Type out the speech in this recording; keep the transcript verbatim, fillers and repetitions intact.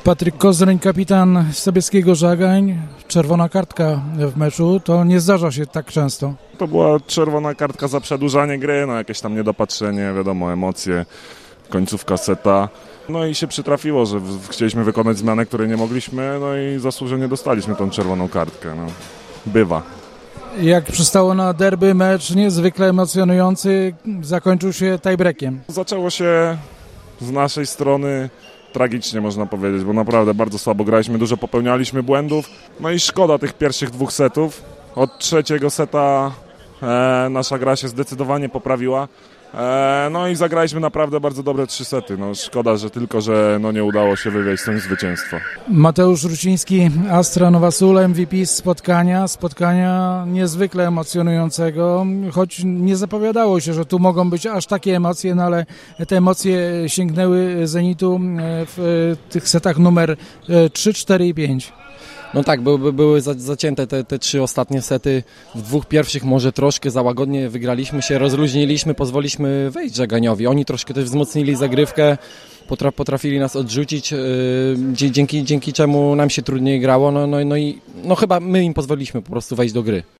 Patryk Kozryń, kapitan Sobieskiego Żagań, czerwona kartka w meczu, to nie zdarza się tak często. To była czerwona kartka za przedłużanie gry, no jakieś tam niedopatrzenie, wiadomo, emocje, końcówka seta. No i się przytrafiło, że w- chcieliśmy wykonać zmianę, której nie mogliśmy, no i zasłużenie dostaliśmy tą czerwoną kartkę. No. Bywa. Jak przystało na derby, mecz niezwykle emocjonujący, zakończył się tiebreakiem. Zaczęło się z naszej strony tragicznie, można powiedzieć, bo naprawdę bardzo słabo graliśmy, dużo popełnialiśmy błędów. No i szkoda tych pierwszych dwóch setów. Od trzeciego seta e, nasza gra się zdecydowanie poprawiła. E, no i zagraliśmy naprawdę bardzo dobre trzy sety. No, szkoda, że tylko, że no, nie udało się wywieźć z tym zwycięstwo. Mateusz Ruciński, Astra Nowa Sól, M V P spotkania, spotkania niezwykle emocjonującego, choć nie zapowiadało się, że tu mogą być aż takie emocje, no ale te emocje sięgnęły Zenitu w tych setach numer trzy, cztery i pięć. No tak, były, były zacięte te, te trzy ostatnie sety. W dwóch pierwszych może troszkę za łagodnie wygraliśmy się, rozluźniliśmy, pozwoliliśmy wejść Żaganiowi. Oni troszkę też wzmocnili zagrywkę, potra, potrafili nas odrzucić, yy, dzięki, dzięki czemu nam się trudniej grało. No, no, no i no chyba my im pozwoliliśmy po prostu wejść do gry.